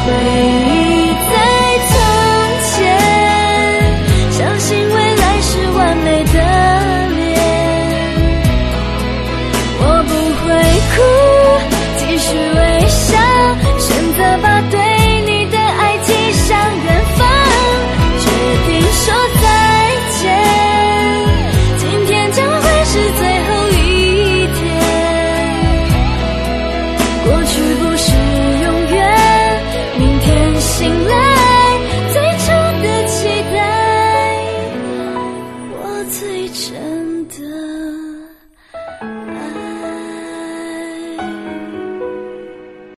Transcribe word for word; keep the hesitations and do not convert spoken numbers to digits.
忆在从前，相信未来是完美的脸。我不会哭，继续为